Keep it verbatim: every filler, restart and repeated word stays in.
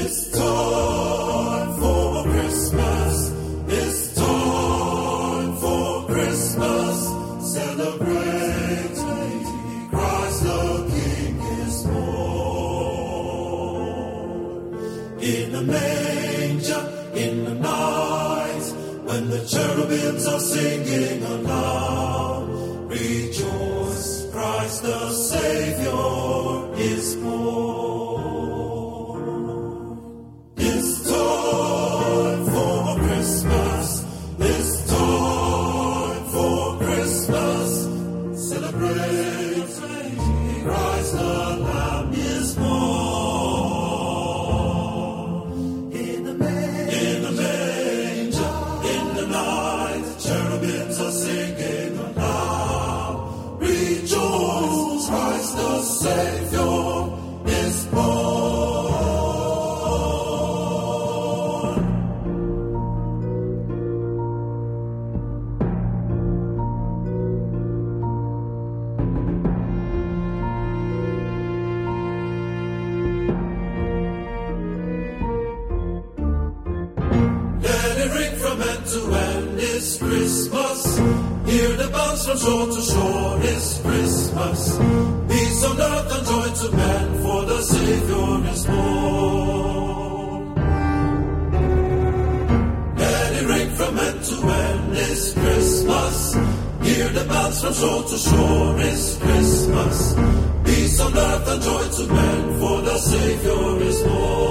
It's time for Christmas. It's time for Christmas. Celebrating Christ the King is born. In a manger, in the night, when the cherubims are singing aloud, rejoice, Christ the Savior is born. It's time for Christmas. It's time for Christmas. Celebrate Christ the Lamb is born. In the manger, in the manger, in the night, cherubims are singing aloud. Rejoice, Christ the Savior is born. To end is Christmas. Hear the bells from shore to shore is Christmas. Peace on earth and joy to men, for the Savior is born. Let it ring from end to end is Christmas. Hear the bells from shore to shore is Christmas. Peace on earth and joy to men, for the Savior is born.